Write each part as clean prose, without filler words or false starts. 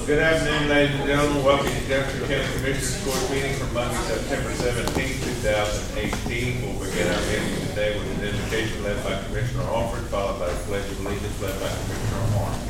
Good afternoon, ladies and gentlemen. Welcome to Jefferson County Commissioners Court meeting for Monday, September 17, 2018. We'll begin our meeting today with an invocation led by Commissioner Alford, followed by the Pledge of Allegiance led by Commissioner Horn.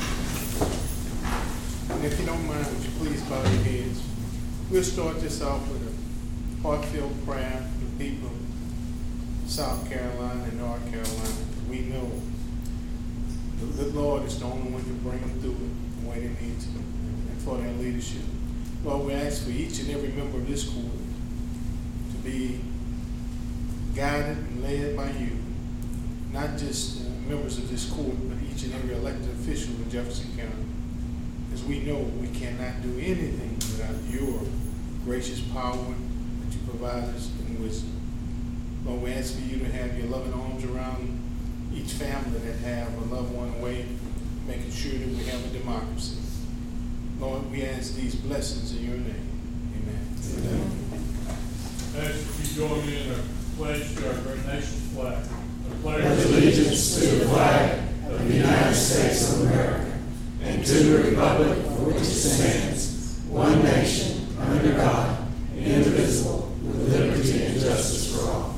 And if you don't mind, would you please bow your heads? We'll start this off with a heartfelt prayer for the people of South Carolina and North Carolina. We know the Lord is the only one to bring them through it the way they need to, and for their leadership. Lord, we ask for each and every member of this court to be guided and led by you, not just members of this court, but each and every elected official in Jefferson County. As we know, we cannot do anything without your gracious power that you provide us in wisdom. Lord, we ask for you to have your loving arms around each family that have a loved one away, making sure that we have a democracy. Lord, we ask these blessings in your name. Amen. Amen. I ask if you join me in a pledge to our great nation's flag. I pledge allegiance to the flag of the United States of America and to the republic for which it stands, one nation, under God, indivisible, with liberty and justice for all.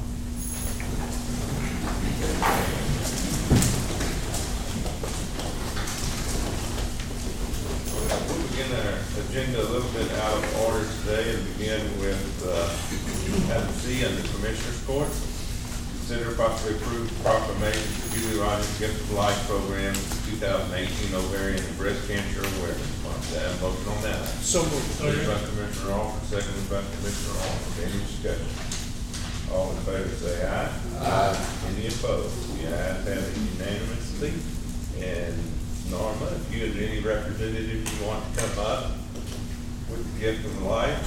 Agenda a little bit out of order today and begin with item C under Commissioners Court. Consider possibly approved proclamation for Julie Rogers Gift of Life Program 2018 Ovarian and Breast Cancer Awareness Month. I have a motion on that. So moved. Moved by Commissioner Alford, seconded by Commissioner Alford. Any discussion? All in favor say aye. Aye. Any opposed? The ayes have it unanimously. And Norma, if you have any representative you want to come up with the gift of life,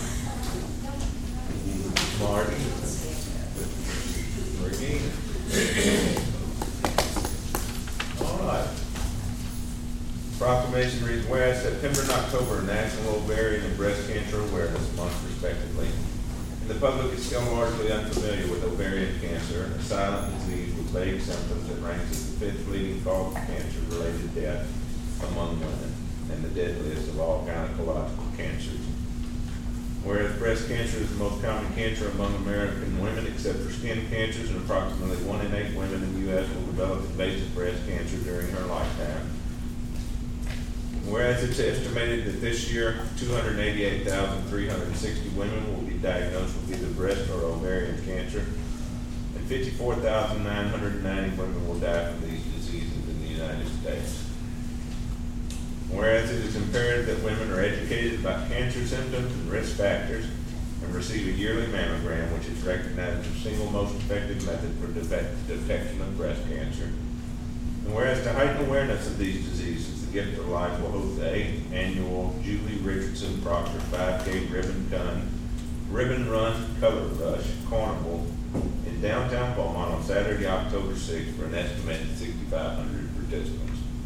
Marty, Regina. All right. Proclamation reads, whereas September and October are National Ovarian and Breast Cancer Awareness Month, respectively. And the public is still largely unfamiliar with ovarian cancer, a silent disease with vague symptoms that ranks as the 5th leading cause of cancer-related death among women and the deadliest of all gynecological cancers. Whereas breast cancer is the most common cancer among American women, except for skin cancers, and approximately 1 in 8 women in the U.S. will develop invasive breast cancer during her lifetime. Whereas it's estimated that this year 288,360 women will be diagnosed with either breast or ovarian cancer, and 54,990 women will die from these diseases in the United States. Whereas it is imperative that women are educated about cancer symptoms and risk factors and receive a yearly mammogram, which is recognized as the single most effective method for detection of breast cancer. And whereas to heighten awareness of these diseases, the Gift of Life will host the 8th annual Julie Richardson Proctor 5K Ribbon Run Color Rush Carnival in downtown Beaumont on Saturday, October 6th for an estimated 6,500 participants.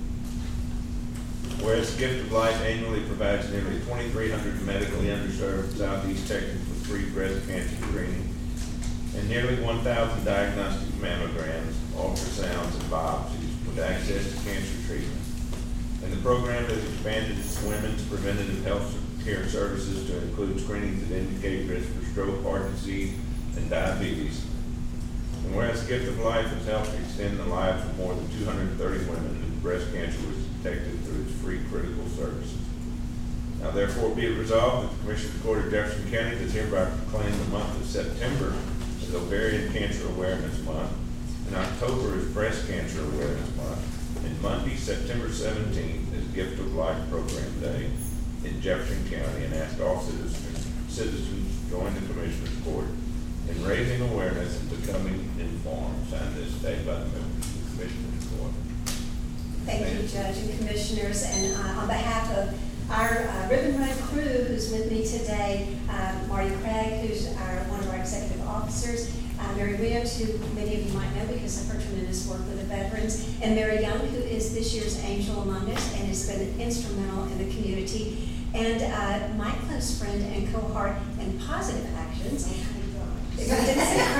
Whereas the Gift of Life annually provides nearly 2,300 medically underserved Southeast Texans with free breast cancer screening and nearly 1,000 diagnostic mammograms, ultrasounds, and biopsies with access to cancer treatment. And the program has expanded its women's preventative health care services to include screenings that indicate risk for stroke, heart disease, and diabetes. And whereas the Gift of Life has helped extend the lives of more than 230 women whose breast cancer was detected through its free critical services. Now therefore be it resolved that the Commissioners Court of Jefferson County does hereby proclaim the month of September as Ovarian Cancer Awareness Month, and October is Breast Cancer Awareness Month, and Monday, September 17th is Gift of Life Program Day in Jefferson County, and ask all citizens to join the Commissioners Court in raising awareness and becoming informed. Signed this day by the members of the Commissioners Court. Thank you, Judge and Commissioners. And on behalf of our Ribbon Run crew who's with me today, Marty Craig, who's one of our executive officers, Mary Rios, who many of you might know because of her tremendous work with the veterans, and Mary Young, who is this year's angel among us and has been instrumental in the community, and my close friend and cohort in Positive Actions. I didn't say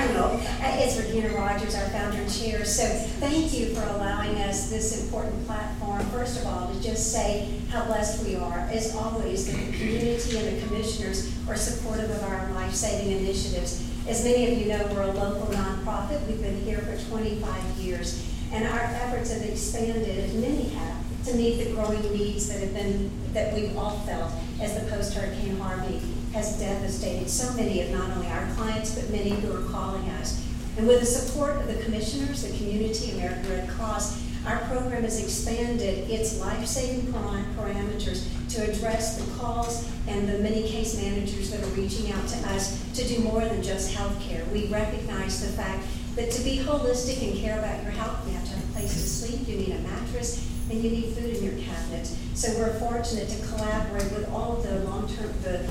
Colonel. It's Regina Rogers, our founder and chair. So thank you for allowing us this important platform. First of all, to just say how blessed we are. As always, the community and the commissioners are supportive of our life-saving initiatives. As many of you know, we're a local nonprofit. We've been here for 25 years. And our efforts have expanded, as many have, to meet the growing needs that we've all felt as the post-Hurricane Harvey has devastated so many of not only our clients, but many who are calling us. And with the support of the commissioners, the community, American Red Cross, our program has expanded its life-saving parameters to address the calls and the many case managers that are reaching out to us to do more than just health care. We recognize the fact that to be holistic and care about your health, you have to have a place to sleep, you need a mattress, and you need food in your cabinet. So we're fortunate to collaborate with all of the the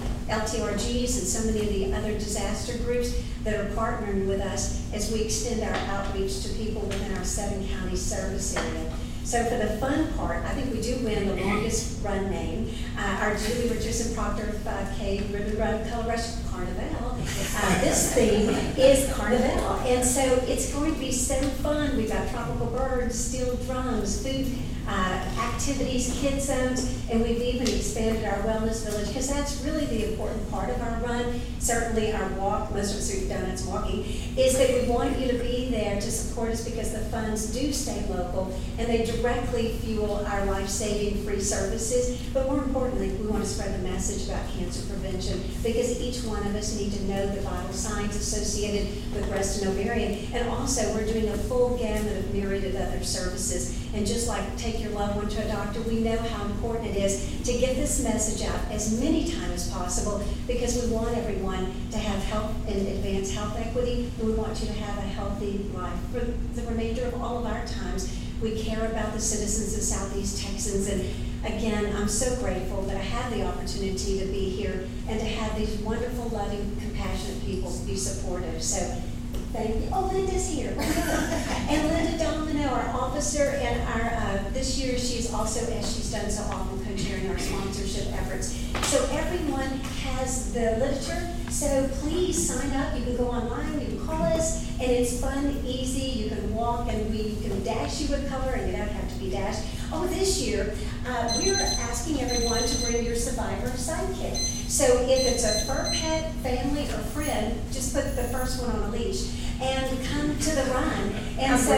LTRGs and so many of the other disaster groups that are partnering with us as we extend our outreach to people within our 7-county service area. So for the fun part, I think we do win the longest run name. Our Julie Richardson Proctor 5K Ribbon Run Color Rush Carnival. This theme is Carnival, and so it's going to be so fun. We've got tropical birds, steel drums, food activities, kid zones, and we've even expanded our wellness village because that's really the important part of our run. Certainly our walk, most of us who've done it's walking, is that we want you to be there to support us because the funds do stay local and they directly fuel our life-saving free services. But more importantly, we want to spread the message about cancer prevention because each one of us need to know the vital signs associated with breast and ovarian. And also, we're doing a full gamut of myriad of other services. And just like take your loved one to a doctor, we know how important it is to get this message out as many times as possible because we want everyone to have health and advanced health equity, and we want you to have a healthy life for the remainder of all of our times. We care about the citizens of Southeast Texans, and again, I'm so grateful that I had the opportunity to be here and to have these wonderful, loving, compassionate people be supportive. So thank you. Oh, Linda's here. And Linda Domino, our officer, and our this year she's also, as she's done so often, co-chairing our sponsorship efforts. So everyone has the literature. So please sign up. You can go online, you can call us, and it's fun, easy. You can walk, and we can dash you with color, and you don't have to be dashed. Oh, this year, we're asking everyone to bring your survivor sidekick. So if it's a fur pet, family, or friend, just put the first one on a leash and come to the run. And so,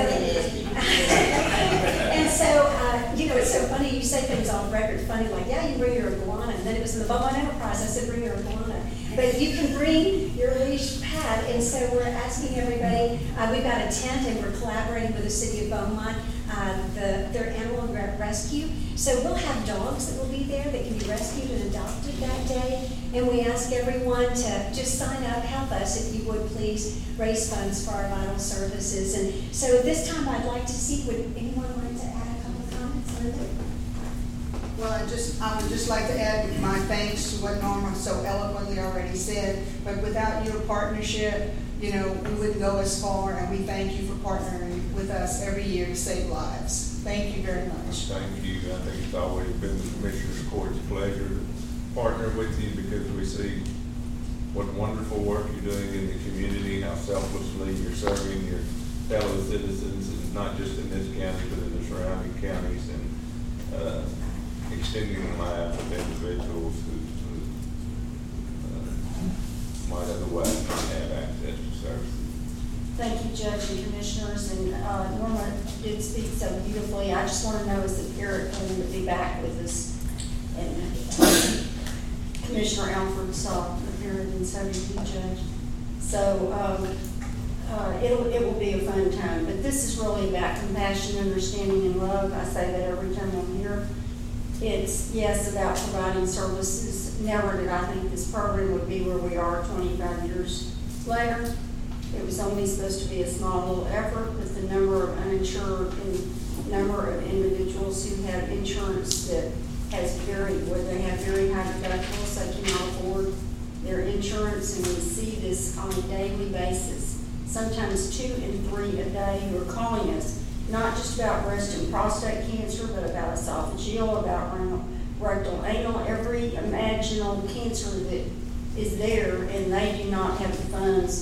you know, it's so funny, you say things off record, funny, like, yeah, you bring your iguana, and then it was in the Beaumont Enterprise, I said, bring your iguana. But you can bring your leash pad, and so we're asking everybody, we've got a tent, and we're collaborating with the city of Beaumont, their animal rescue. So we'll have dogs that will be there that can be rescued and adopted that day. And we ask everyone to just sign up, help us if you would please raise funds for our vital services. And so this time I'd like to see, would anyone like to add a couple of comments, Linda? Well, I would just like to add my thanks to what Norma so eloquently already said. But without your partnership, you know, we wouldn't go as far, and we thank you for partnering with us every year to save lives. Thank you very much. Thank you. I think it's always been the Commissioner's Court's pleasure to partner with you because we see what wonderful work you're doing in the community, how selflessly you're serving your fellow citizens, and not just in this county, but in the surrounding counties, and extending the lives of individuals who might otherwise not have access to services. Thank you, Judge and Commissioners, and Norma did speak so beautifully. I just want to know is that Eric going to be back with us, and Commissioner Alford saw prepared, and so did you, Judge. So it will be a fun time, but this is really about compassion, understanding, and love. I say that every time I'm here. It's, yes, about providing services. Never did I think this program would be where we are 25 years later. It was only supposed to be a small little effort, but the number of uninsured and number of individuals who have insurance that has varied, where they have very high deductibles, they cannot afford their insurance, and we see this on a daily basis. Sometimes 2 and 3 a day who are calling us, not just about breast and prostate cancer, but about esophageal, about rectal, anal, every imaginable cancer that is there, and they do not have the funds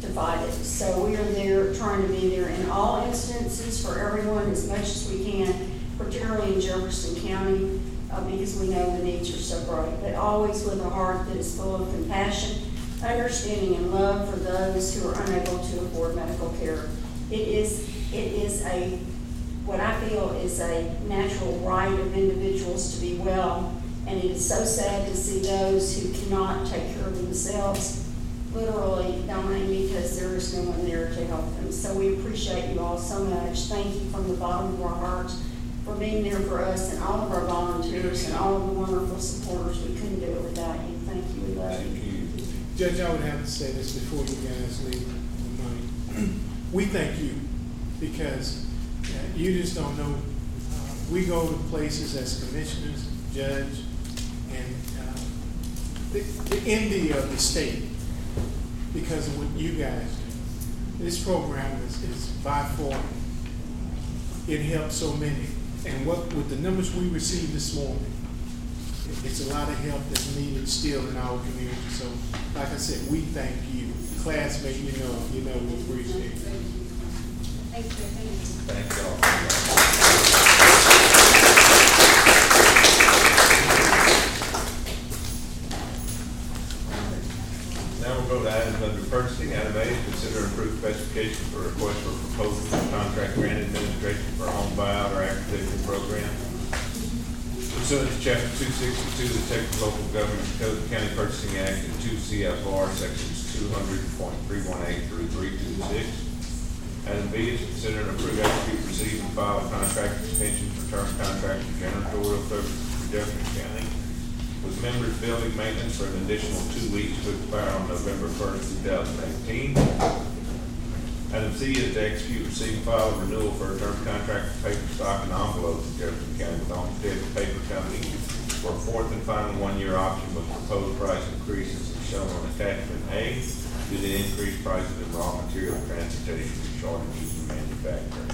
divided. So we are there, trying to be there in all instances for everyone as much as we can, particularly in Jefferson County, because we know the needs are so great, but always with a heart that is full of compassion, understanding, and love for those who are unable to afford medical care. It is a, what I feel is a natural right of individuals to be well, and it is so sad to see those who cannot take care of themselves literally dying because there is no one there to help them. So we appreciate you all so much. Thank you from the bottom of our hearts for being there for us and all of our volunteers and all of the wonderful supporters. We couldn't do it without you. Thank you. We love you. Judge, I would have to say this before you guys leave the money. We thank you because you just don't know. We go to places as commissioners, judge, and the envy of the state because of what you guys do. This program is by far, it helps so many. And with the numbers we received this morning, it's a lot of help that's needed still in our community. So, like I said, we thank you. Classmate, you know we appreciate it. Thank you. Thank y'all. Now we'll go to items under purchasing. Item A, consider approved specifications for request for proposal for contract grant administration for home buyout or acquisition program. Pursuant to Chapter 262 of the Texas Local Government Code, the County Purchasing Act, and 2 CFR Sections 200.318 through 326. Item B is consider and approve, execute, receive, and file a contract extension for term contract for janitorial services for Jefferson County with Members Building Maintenance for an additional 2 weeks to expire on November 1st, 2018. Item C is to execute, receive, and file a renewal for a term contract for paper stock and envelopes in Jefferson County with Homestead Paper Company for a fourth and final 1-year option with proposed price increases as shown on attachment A due to increased prices in raw material, transportation, and shortages in manufacturing.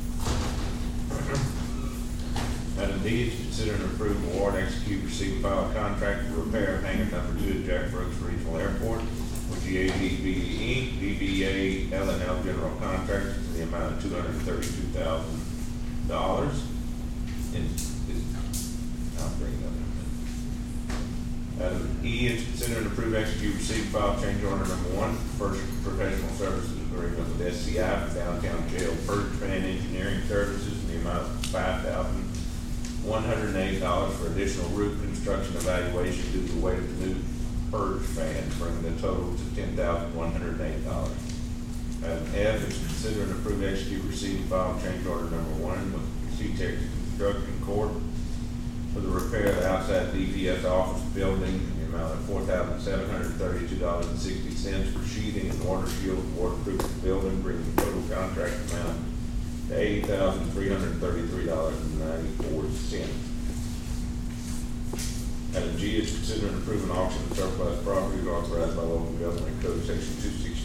Item D is consider and approve award, execute, receive, and file a contract for repair of hangar number 2 at Jack Brooks Regional Airport with GADB Inc., DBA L&L General Contractors in the amount of $232,000. I'll bring it up in a minute. Item E is consider and approve, execute, receive, file change order number 1, first professional services agreement with SCI for downtown jail purge fan engineering services in the amount of $5,108 for additional roof construction evaluation due to the weight of the new purge fan, bringing the total to $10,108. Item F is consider and approve, execute, receive, and file change order number 1 with C-Tex Construction Corp. for the repair of the outside DPS office building in the amount of $4,732.60 for sheathing and water shield and waterproof the building, bringing the total contract amount to $80,333.94. Item G is consider and approve an auction of surplus property authorized by local government code section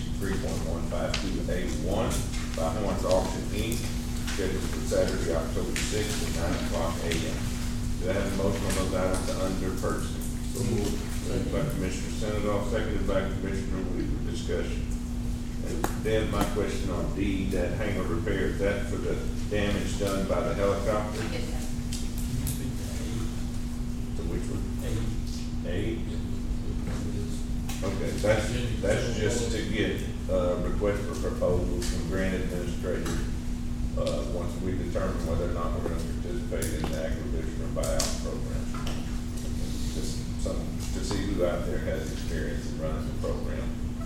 263.152A1 by Horns Auction Inc. scheduled for Saturday, October 6th at 9:00 a.m. Do I have a motion on those items under purchasing? So moved. Moved by Commissioner Senator, seconded by Commissioner Weaver. Discussion. And then my question on D, that hangar repair, is that for the damage done by the helicopter? Yes, sir. So which one? A. Okay, that's just to get request for proposals from grant administrators once we determine whether or not we're going to participate in the acquisition or buyout program. Just something to see who out there has experience in running the program.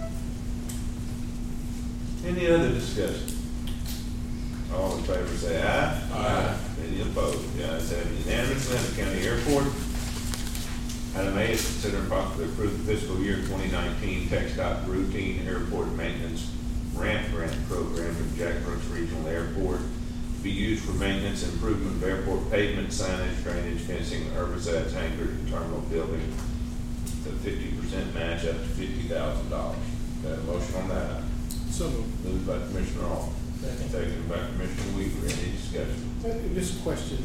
Any other discussion? All in favor say aye. Aye. Any opposed? The ayes have it unanimously. The county airport. Item A is consider and possibly approve the fiscal year 2019 TxDOT routine airport maintenance ramp grant program for Jack Brooks Regional Airport to be used for maintenance and improvement of airport pavement, signage, drainage, fencing, herbicides, hangars, and terminal building. The 50% match up to $50,000. Got a motion on that? So Moved by Commissioner Hall. Seconded by Commissioner Weaver. Any discussion? this question,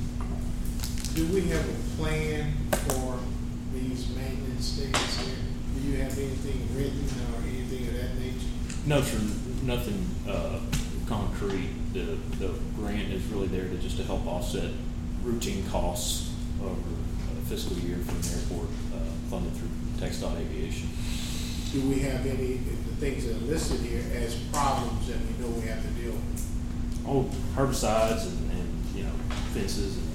do we have a plan for these maintenance things here? Do you have anything written or anything of that nature? No, sir, nothing, concrete. The grant is really there to help offset routine costs over a fiscal year for the airport, funded through TxDOT Aviation. Do we have any, the things that are listed here as problems that we know we have to deal with? Oh, herbicides and fences and,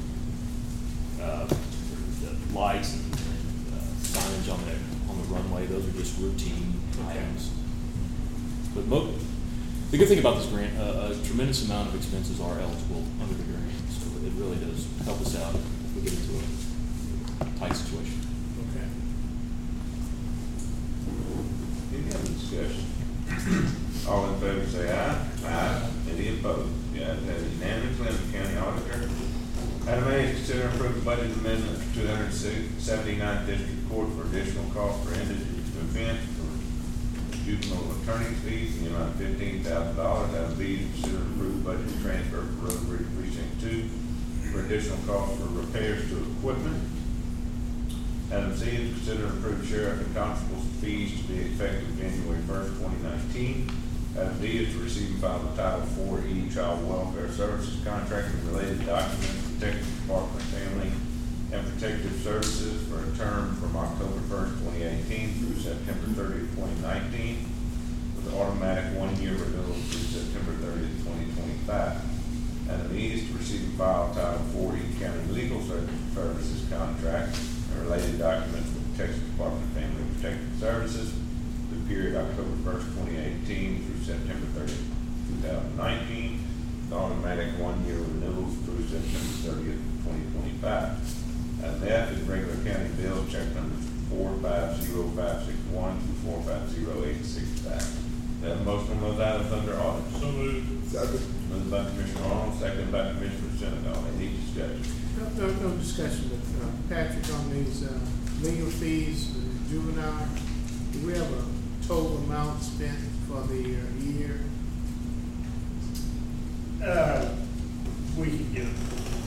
the lights and signage on the runway, those are just routine items. But the good thing about this grant, a tremendous amount of expenses are eligible under the grant, so it really does help us out if we get into a tight situation. Okay. Any other discussion? All in favor say aye. Aye. Any opposed? The ayes have it unanimously. Under County Auditor. Item A is consider approved budget amendment for 279th District Court for additional cost for indigent event for juvenile attorney fees in the amount of $15,000. Item B is consider approved budget transfer for Road Bridge Precinct 2 for additional cost for repairs to equipment. Item C is consider approved sheriff and constable's fees to be effective January 1st, 2019. Item D is to receive and file the Title 4E Child Welfare Services contract and related documents, Protective Department of Family and Protective Services for a term from October 1st, 2018 through September 30th, 2019, with automatic one-year renewal through September 30th, 2025. Item E is to receive and file Title 4E County Legal Services contract and related documents with the Texas Department of Family and Protective Services for the period October 1st, 2018 through September 30th, 2019, with automatic one-year renewals through September 30th, 2025. Item F is regular county bills, check numbers 450561 through 450865. Have a motion on those items under audit. So moved. Second. Moved by Commissioner Arnold, seconded by Commissioner Senegal. Any discussion? No discussion, but Patrick, on these legal fees for the juvenile, do we have a total amount spent for the year? We can get it.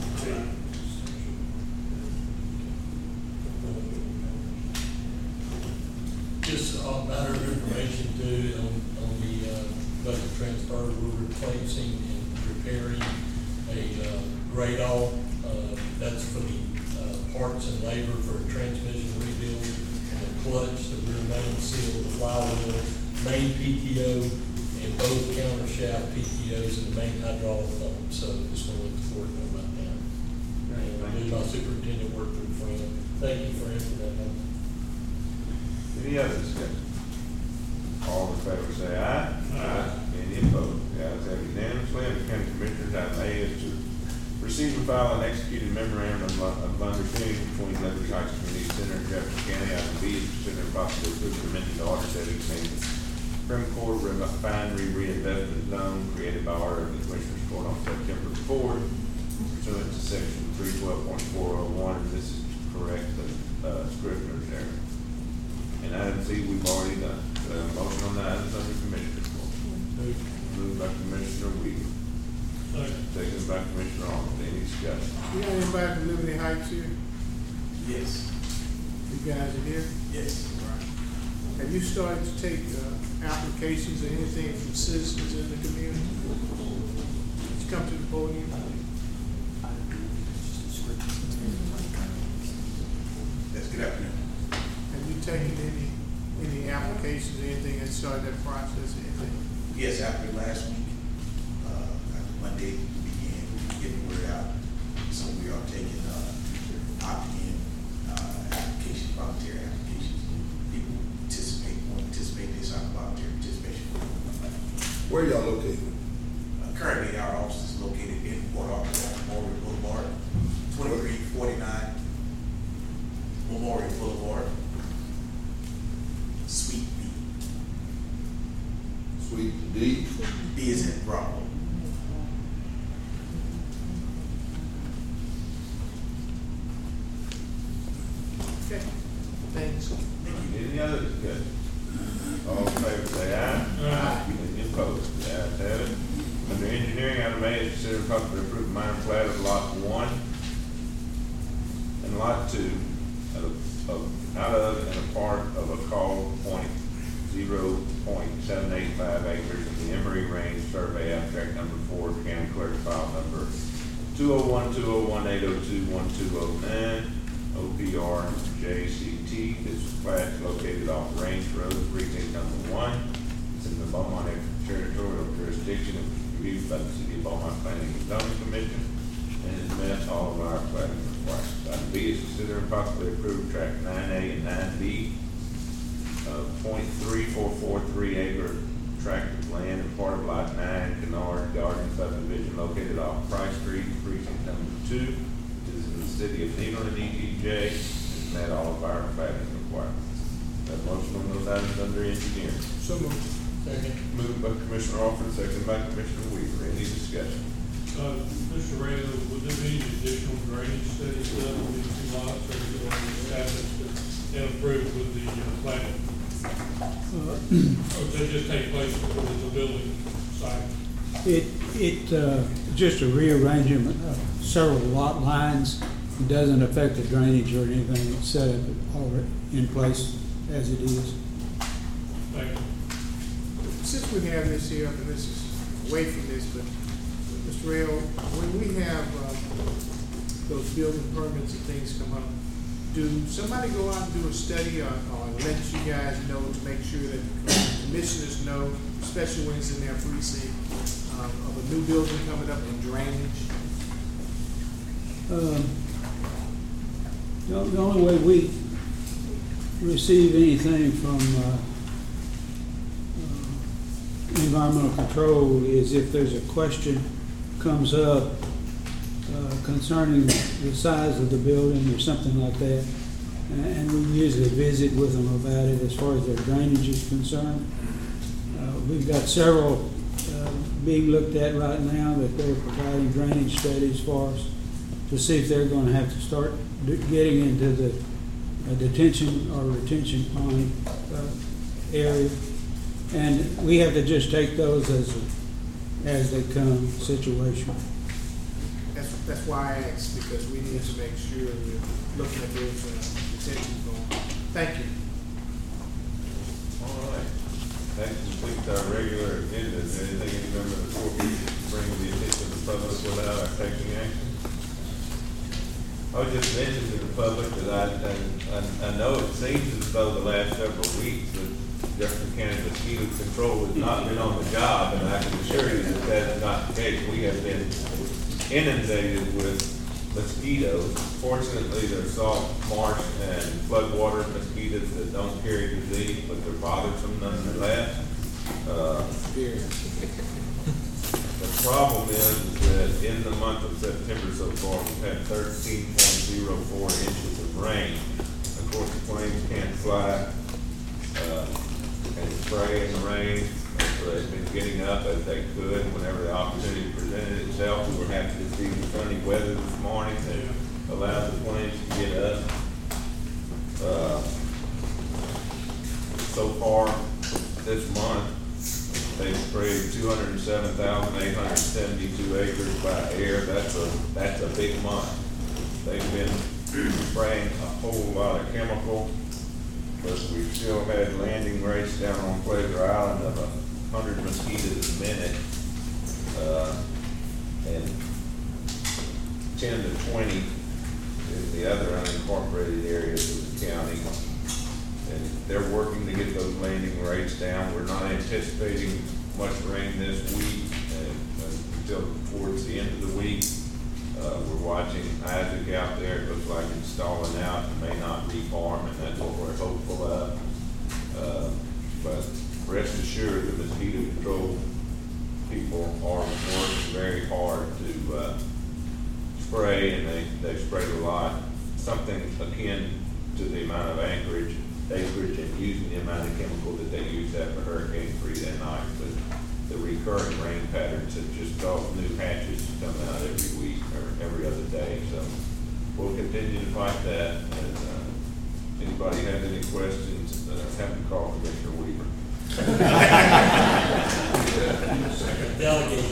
Just a matter of information too, on the budget transfer, we're replacing and repairing a grade-all. That's for the parts and labor for a transmission rebuild, and the clutch, the rear main seal, the flywheel, main PTO, and both counter shaft PTOs and the main hydraulic pump. So just want to look forward to about that. And I do my superintendent work with Fran. Thank you, Fran, for that. Any other discussion? All in favor say aye. Aye. Any opposed? The ayes have it unanimously. Under County Commissioners, item A is to receive and file an executed memorandum of understanding between Liberty Heights Community Center and Jefferson County. Item B is consider possibly approving amended order designating Primcore Refinery Reinvestment Zone created by order of the Commissioners Court on September 4th, pursuant to section 312.401. And this is to correct the Scrivener's error. And item C, we've already done. So a motion on the items under Commissioner's Court. Moved by Commissioner Weaver. Seconded by Commissioner Arnold. Any discussion? You got anybody from Liberty Heights here? Yes. You guys are here? Yes. Have you started to take applications or anything from citizens in the community? Let's come to the podium. Yes, good afternoon. Have you taken any applications, anything that started that process, anything? Yes, after last week, after Monday, we began getting word out. So we are taking opt-in applications, volunteer applications. People want to participate in this volunteer participation. Where y'all located? Currently, our office is located in Port Arthur, Memorial Boulevard, 2349 Memorial Boulevard, Suite B. Suite D. B is in Bravo. Okay, thanks. Any other discussion? All in favor say aye. Aye. Any opposed? The ayes have it. Under engineering, item A is consider possibly approve minor plat of lot 1 and lot 2 of out of and a part of a called 0.785 acres of the Emory Range Survey Abstract Number 4, County Clerk File Number 201-201-802-1209, OPR JCT. This is plat located off Range Road, Precinct Number 1. It's in the Beaumont Territorial Jurisdiction. It was reviewed by the City of Beaumont Planning and Zoning Commission and has met all of our planning requirements. Item B is consider and possibly approve tract 9A and 9B of 0.3443 acre tract of land and part of lot 9, Kennard Garden subdivision located off Price Street, Precinct Number 2. This is in the City of Nederland, ETJ. Has met all of our planning requirements. That motion on those items under engineering. So moved. Second. Moved by Commissioner Alford, seconded by Commissioner Weaver. Any discussion? Mr. Ray, would there be additional drainage studies done on these two lots, or is it on the status and approved with the plan? Or does that just take place before the building site? It just a rearrangement of several lot lines. It doesn't affect the drainage or anything. It's set up already in place as it is. Thank you. Since we have this here, and this is away from this, but Mr. Rail, when we have those building permits and things come up, do somebody go out and do a study or let you guys know to make sure that the commissioners know, especially when it's in their precinct, of a new building coming up and drainage? The only way we receive anything from environmental control is if there's a question comes up concerning the size of the building or something like that, and we usually visit with them about it as far as their drainage is concerned. We've got several being looked at right now that they're providing drainage studies for us to see if they're going to have to start getting into the detention or retention pond area, and we have to just take those as they come situation. That's why I asked, because we need to make sure we're looking at those detention ponds. Thank you. All right. That completes our regular agenda. Is there anything any member of the court needs to bring to the attention of the public without our taking action? I would just mention to the public that I know it seems as though the last several weeks that Jefferson County Mosquito Control has not been on the job, and I can assure you that that is not the case. We have been inundated with mosquitoes. Fortunately, they're salt, marsh, and floodwater mosquitoes that don't carry disease, but they're bothersome nonetheless. The problem is that in the month of September so far, we've had 13.04 inches of rain. Of course, the planes can't fly and spray in the rain. So they've been getting up as they could whenever the opportunity presented itself. We were happy to see the sunny weather this morning that allowed the planes to get up. So far this month, they've sprayed 207,872 acres by air. That's a big month. They've been spraying a whole lot of chemical, but we've still had landing rates down on Pleasure Island of 100 mosquitoes a minute, and 10 to 20 in the other unincorporated areas of the county. And they're working to get those landing rates down. We're not anticipating much rain this week until towards the end of the week. We're watching Isaac out there. It looks like it's stalling out and may not reform, and that's what we're hopeful of. But rest assured, the mosquito control people are working very hard to spray, and they sprayed a lot, something akin to the amount of acreage and using the amount of chemical that they used after Hurricane 3 that night. But the recurring rain patterns have just caused new hatches to come out every week or every other day. So we'll continue to fight that. And anybody has any questions, have to call Commissioner Weaver. Delegate.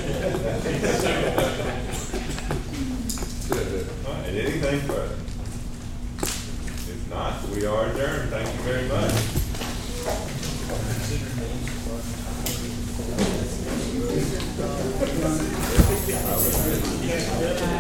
All right, anything further? If not, We are adjourned. Thank you very much.